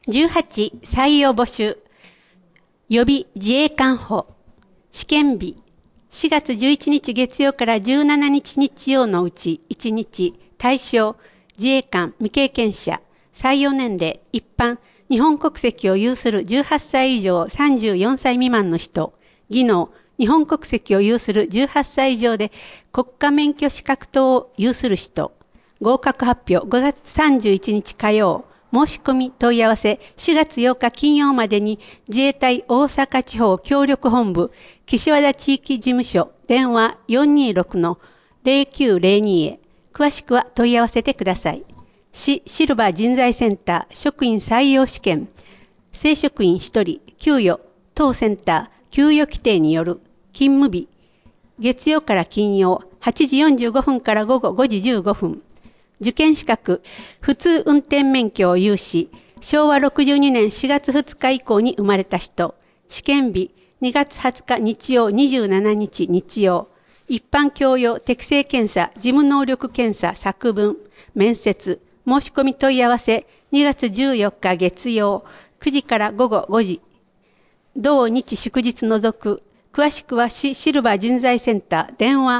18、採用募集。予備自衛官補。試験日。4月11日月曜から17日日曜のうち1日。対象、自衛官未経験者。採用年齢、一般、日本国籍を有する18歳以上34歳未満の人。技能、日本国籍を有する18歳以上で国家免許資格等を有する人。合格発表5月31日火曜。申し込み問い合わせ4月8日金曜までに自衛隊大阪地方協力本部岸和田地域事務所電話 426-0902 へ詳しくは問い合わせてください。市シルバー人材センター職員採用試験正職員1人給与当センター給与規定による勤務日月曜から金曜8時45分から午後5時15分受験資格、普通運転免許を有し、昭和62年4月2日以降に生まれた人、試験日2月20日日曜27日日曜、一般教養適正検査、事務能力検査作文、面接、申し込み問い合わせ2月14日月曜9時から午後5時、同日祝日除く、詳しくは市シルバー人材センター電話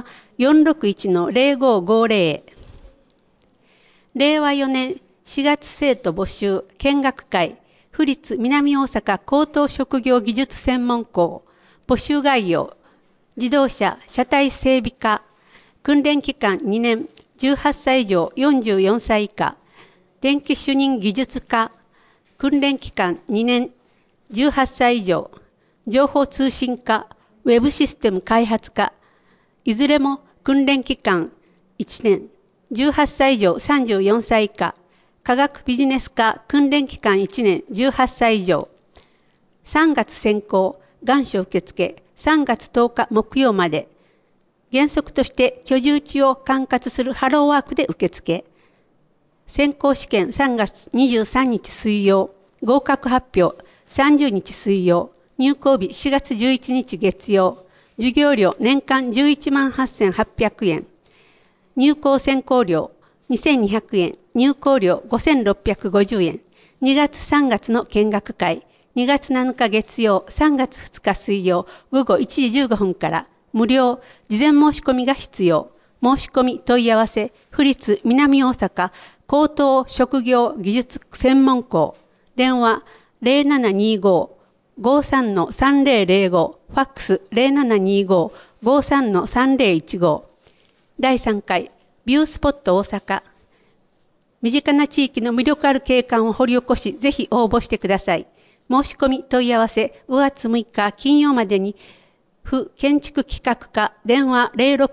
461-0550 へ。令和4年4月生徒募集見学会府立南大阪高等職業技術専門校募集概要自動車車体整備科訓練期間2年18歳以上44歳以下電気主任技術科訓練期間2年18歳以上情報通信科ウェブシステム開発科いずれも訓練期間1年18歳以上34歳以下、科学ビジネス科訓練期間1年18歳以上、3月選考、願書受付、3月10日木曜まで、原則として居住地を管轄するハローワークで受付、選考試験3月23日水曜、合格発表30日水曜、入校日4月11日月曜、授業料年間118,800円、入校選考料2200円、入校料5650円、2月3月の見学会、2月7日月曜、3月2日水曜、午後1時15分から無料、事前申し込みが必要。申し込み問い合わせ、府立南大阪高等職業技術専門校、電話0725-53-3005、ファックス0725-53-3015、第3回ビュースポット大阪。身近な地域の魅力ある景観を掘り起こし、ぜひ応募してください。申し込み問い合わせ5月6日金曜までに、府建築企画課電話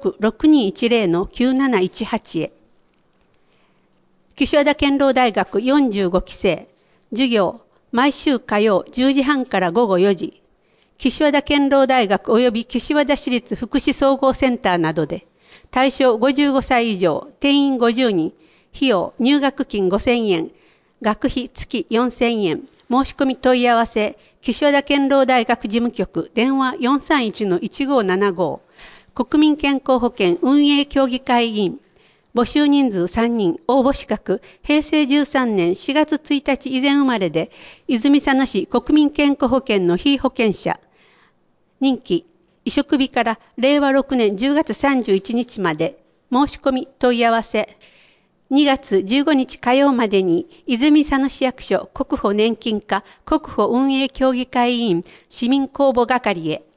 06-6210-9718 へ。岸和田堅労大学45期生。授業、毎週火曜10時半から午後4時。岸和田堅労大学及び岸和田市立福祉総合センターなどで、対象55歳以上、定員50人、費用入学金5000円、学費月4000円、申し込み問い合わせ、岸和田堅労大学事務局、電話 431-1575、国民健康保険運営協議会議員、募集人数3人、応募資格、平成13年4月1日以前生まれで、泉佐野市国民健康保険の被保険者、任期、移植日から令和6年10月31日まで申し込み問い合わせ2月15日火曜までに泉佐野市役所国保年金課国保運営協議会委員市民公募係へ。